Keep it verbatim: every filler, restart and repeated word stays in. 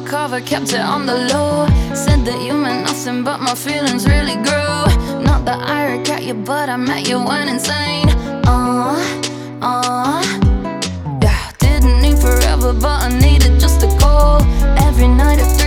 undercover, kept it on the low. Said that you meant nothing, but my feelings really grew. Not that I regret you, but I met you went insane. Uh, uh Yeah, didn't need forever, but I needed just a call. Every night it